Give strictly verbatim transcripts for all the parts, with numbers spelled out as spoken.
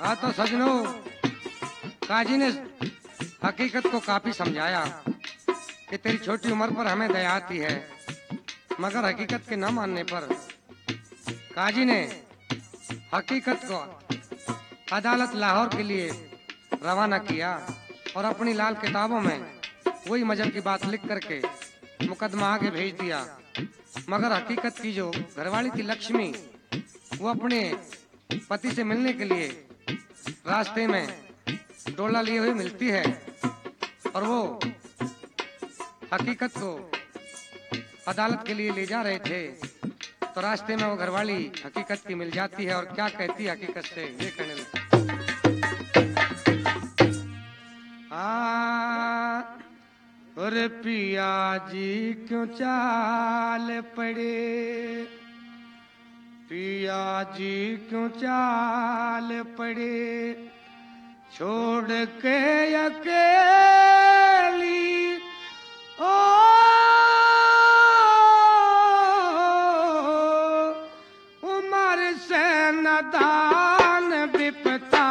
हाँ तो सजनों, काजी ने हकीकत को काफी समझाया कि तेरी छोटी उम्र पर हमें दया आती है, मगर हकीकत के न मानने पर काजी ने हकीकत को अदालत लाहौर के लिए रवाना किया और अपनी लाल किताबों में वही मजहब की बात लिख करके मुकदमा आगे भेज दिया। मगर हकीकत की जो घरवाली थी लक्ष्मी, वो अपने पति से मिलने के लिए रास्ते में डोला लिए हुए मिलती है और वो हकीकत को अदालत के लिए ले जा रहे थे, तो रास्ते में वो घरवाली हकीकत की मिल जाती है और क्या कहती है हकीकत से, ये कहने लगती। हाँ, और पिया जी क्यों चाल पड़े, पिया जी क्यों चाल पड़े, छोड़ के अकेली ओ उमर से नदान विपता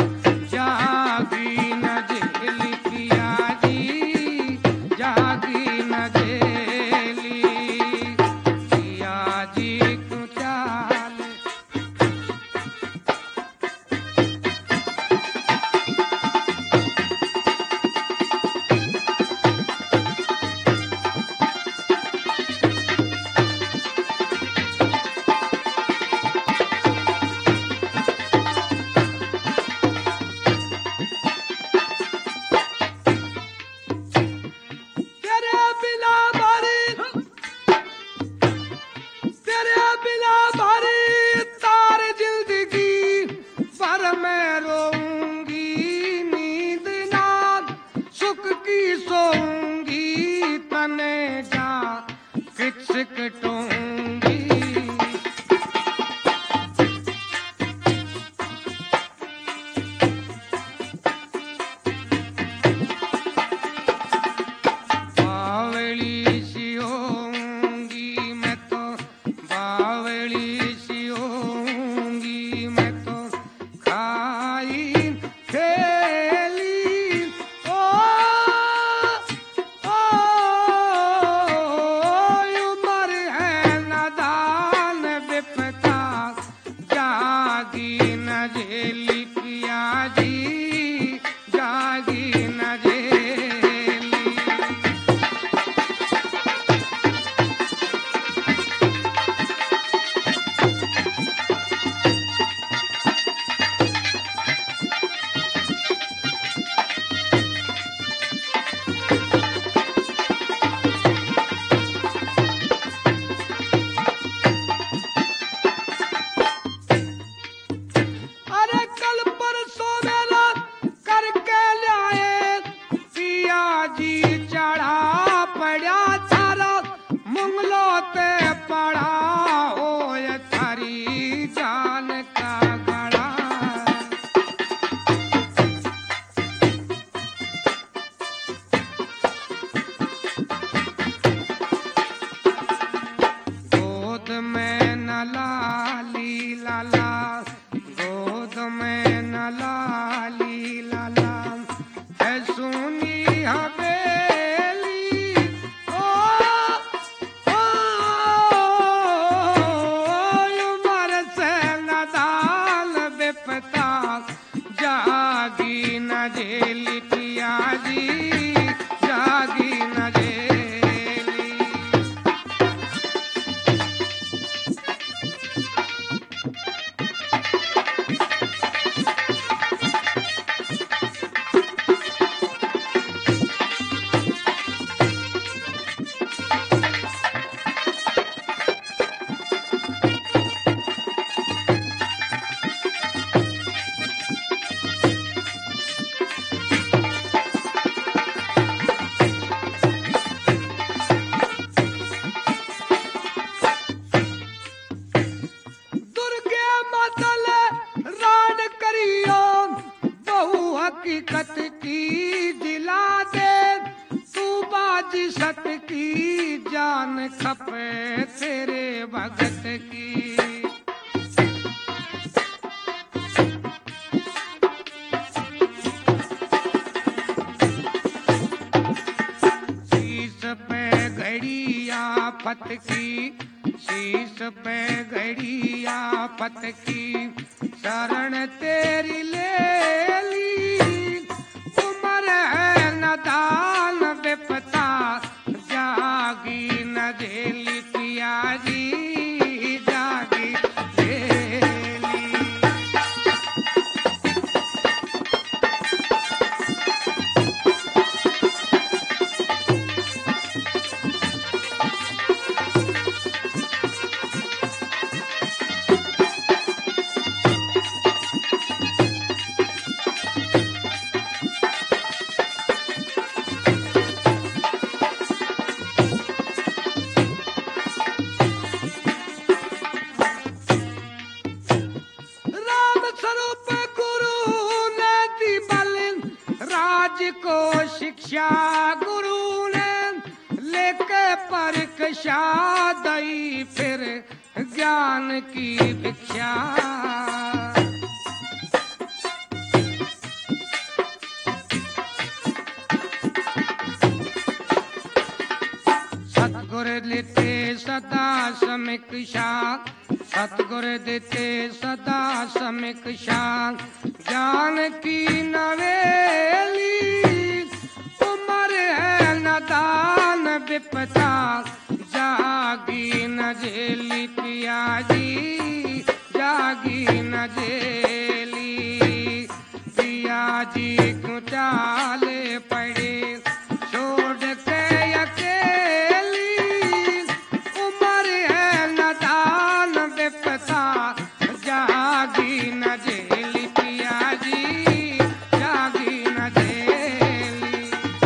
जागी न झेली, पिया जी जागी न झेली, पिया जी क्यों चाल। हकीकत की दिला दे तू बाजी सत की जान खपे तेरे भगत की। आफत की, शीश पे घड़ी आफत की, शरण तेरी ले ली। उम्र है नदान विपता, जागी न झेली पिया जी, जागी झेली। राम स्वरूप गुरु ने दी बल, राज को शिक्षा गुरु ने लेके परीक्षा दई, फिर ज्ञान की भिक्षा। सतगुर लेते सदा समीक्षा, सतगुर देते सदा समीक्षा, ज्ञान की नवेली। उम्र है नदान विपता, जागी न झेली पिया जी, जागी न झेली। पिया जी क्यों चाले पड़े छोड़ के अकेली। उम्र है नदान विपता, जागी न झेली पिया जी, जागी न झेली।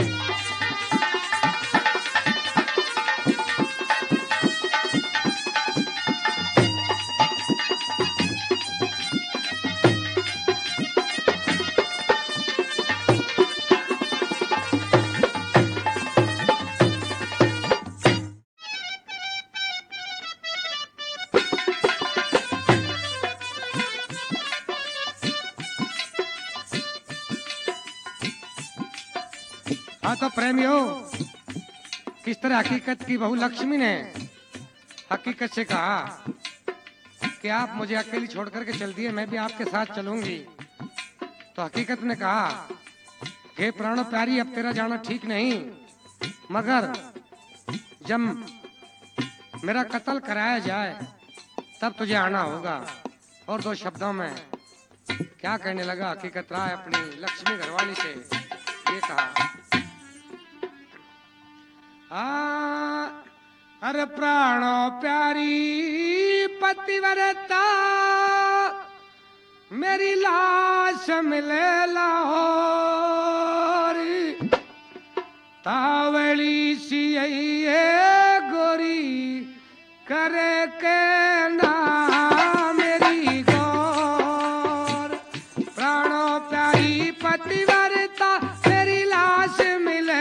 हाँ तो प्रेमियों, किस तरह हकीकत की बहू लक्ष्मी ने हकीकत से कहा कि आप मुझे अकेली छोड़ करके चल दिए, मैं भी आपके साथ चलूंगी। तो हकीकत ने कहा, हे प्राणों प्यारी, अब तेरा जाना ठीक नहीं, मगर जब मेरा कत्ल कराया जाए तब तुझे आना होगा। और दो शब्दों में क्या कहने लगा हकीकत राय अपनी लक्ष्मी घरवाली से, ये कहा, आ, अरे प्राणों प्यारी पतिव्रता, मेरी लाश मिले लाहौर। तावली सी ये गोरी करे के ना मेरी गौर। प्राणों प्यारी पतिव्रता, मेरी लाश मिले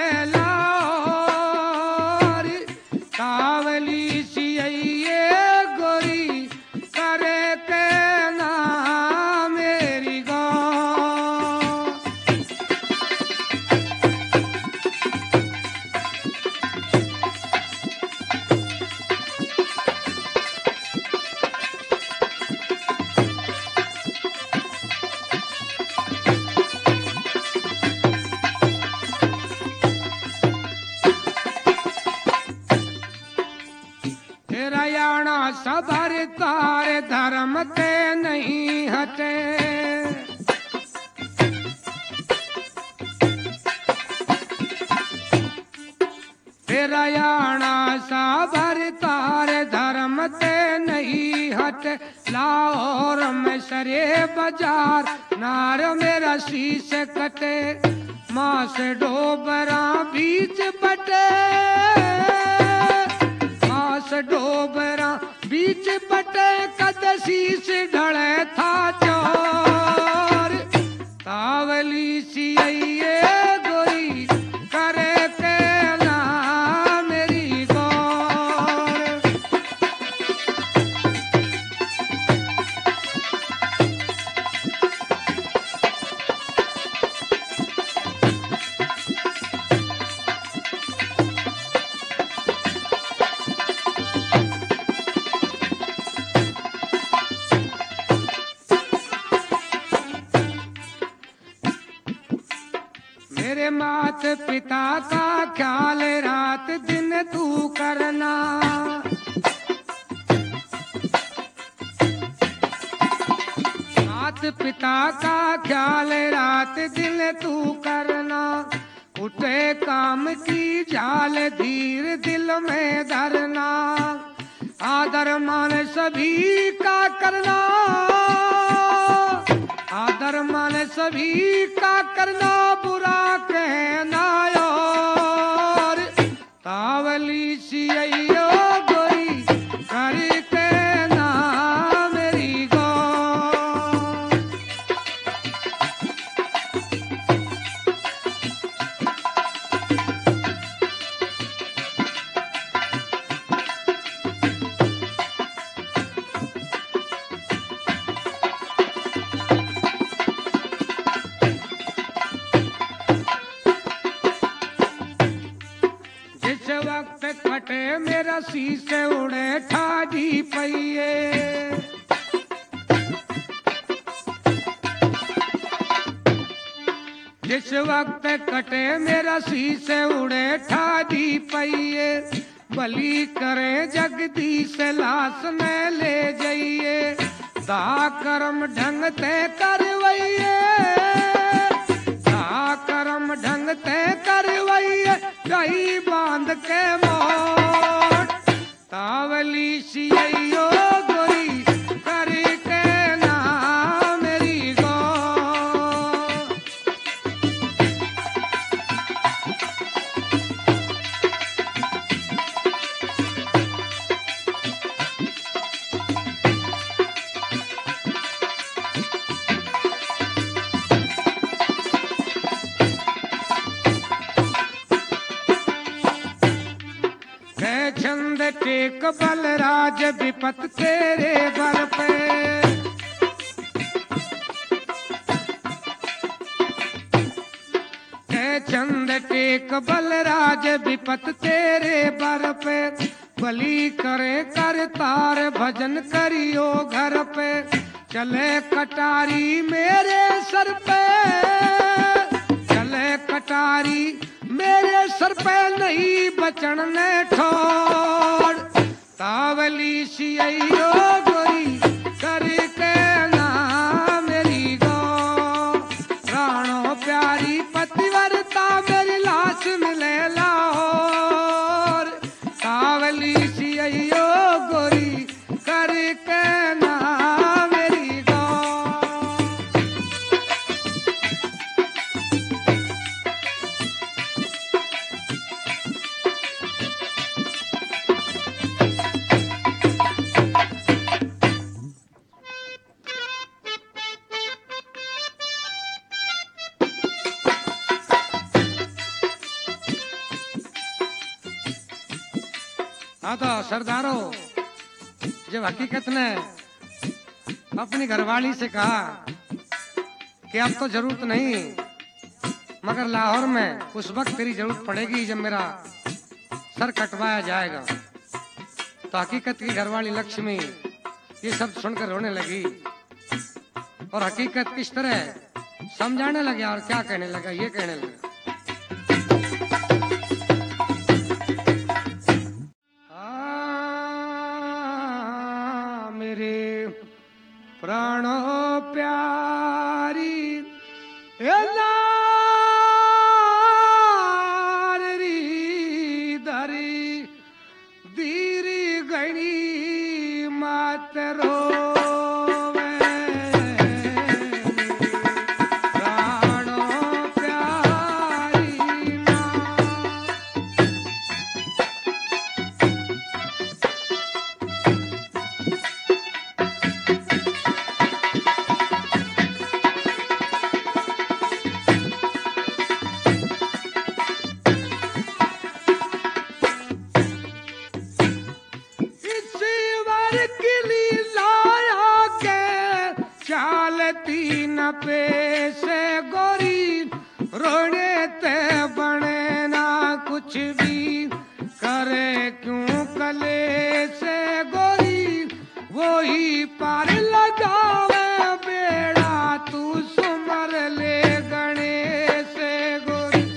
कावली सी ये गोरी करे के ना मेरी गौर। रयाना सबर तारे धर्म के नहीं हटे। रयाना सबर तारे धर्म के नहीं हटे। लाहौर में सरे बाजार नार मेरा शीश कटे। माँ से डोबरा बीच बटे, डोबरा बीच बटे कद शीश ढले था चोर। तावली सी ये गोरी करे के ना मेरी गौर। मेरे मात पिता का ख्याल रात दिन तू करना। मात पिता का ख्याल रात दिन तू करना। उठे काम की झाल धीर दिल में धरना। आदर मान सभी का करना। आदर मान सभी का करना। बुरा कहना और तावली सियो गोरी करके ना मेरी गो। कटे मेरा शीशे उड़े ठाडी पइए। जिस वक्त कटे मेरा शीशे उड़े ठाडी पइए। बलि करे जगदीश लाश में ले जाइए। दा कर्म ढंग ते करवइए। दा कर्म ढंग ते करवइए। कहीं बांध के मोट तावली सियो गोरी करके ना मेरी गो। छंद टेक बलराज विपत तेरे बल पे। छंद टेक बलराज विपत तेरे बल पे। बलि करे कर तार भजन करियो घर पे। चले कटारी मेरे सर पे। चले कटारी मेरे सर पे नहीं बचन ने ठोड़। तावली सियो गोरी करके ना मेरी गो। प्राणों प्यारी पतिव्रता मेरी लाश मिले लाहौर। तावली सियो गोरी करके ना मेरी गो। हाँ तो सरदारों, जब हकीकत ने अपनी घरवाली से कहा कि अब तो जरूरत नहीं, मगर लाहौर में उस वक्त तेरी जरूरत पड़ेगी जब मेरा सर कटवाया जाएगा, तो हकीकत की घरवाली लक्ष्मी ये शब्द सुनकर रोने लगी और हकीकत किस तरह समझाने लगे और क्या कहने लगा, ये कहने लगा। प्राणों प्यारी धरी धीरी गणी मात रोवे। प्राणों प्यारी ना तीन पे से गोरी रोने ते बने ना कुछ भी करे क्यों कले से गोरी वो ही पार लगावे बेड़ा तू सुमर ले गणे से गोरी।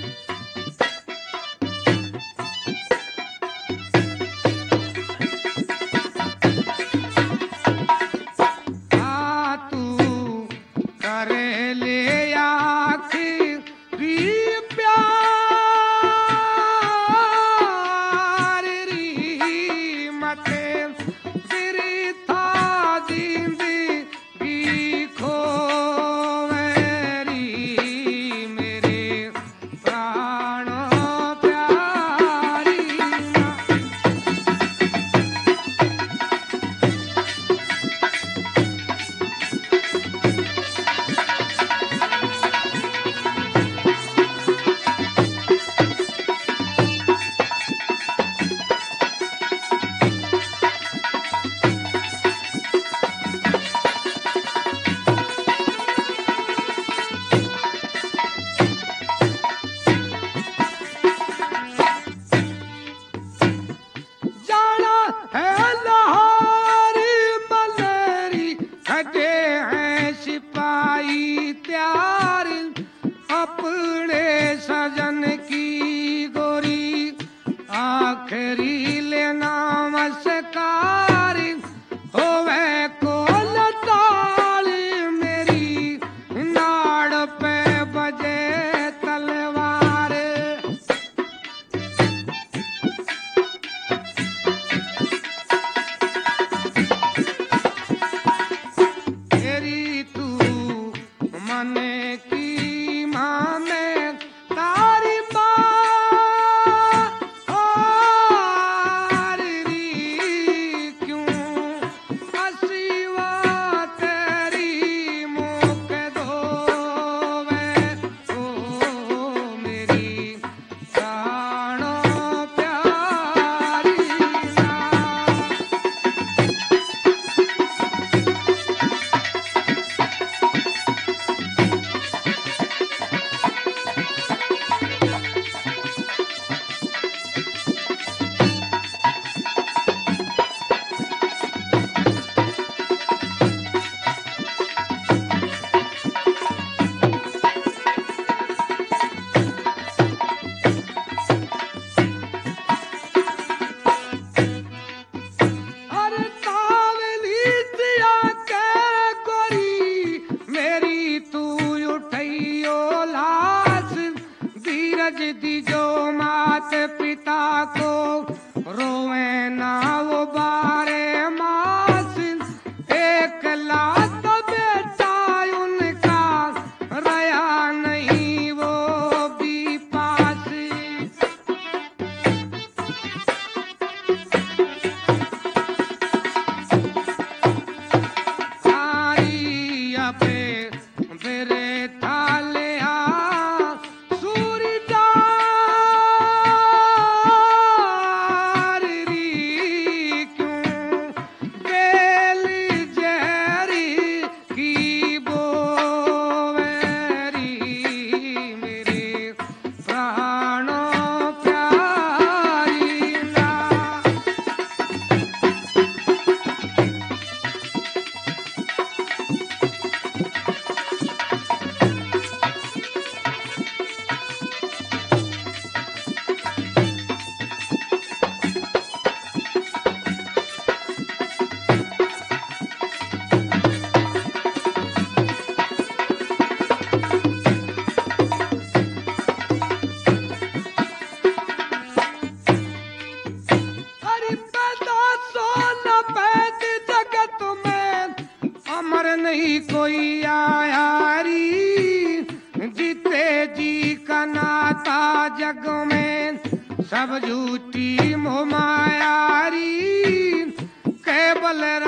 पे बजे तलवार। तेरी तू मने की माँ में तारी दी जो मात पिता को रोवे ना वो बारे मास। एक लाख बेटा उनका रया नहीं वो भी पास। सारी अपे बेरे थाले नहीं कोई आयारी। जीते जी का नाता जग में सब झूठी मोह मायारी। केवल